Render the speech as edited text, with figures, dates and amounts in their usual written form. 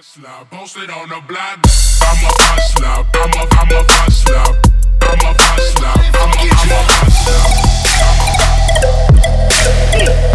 hustler, posted on the block. I'm a hustler, I'm a hustler, I'm a hustler, I'm a hustler.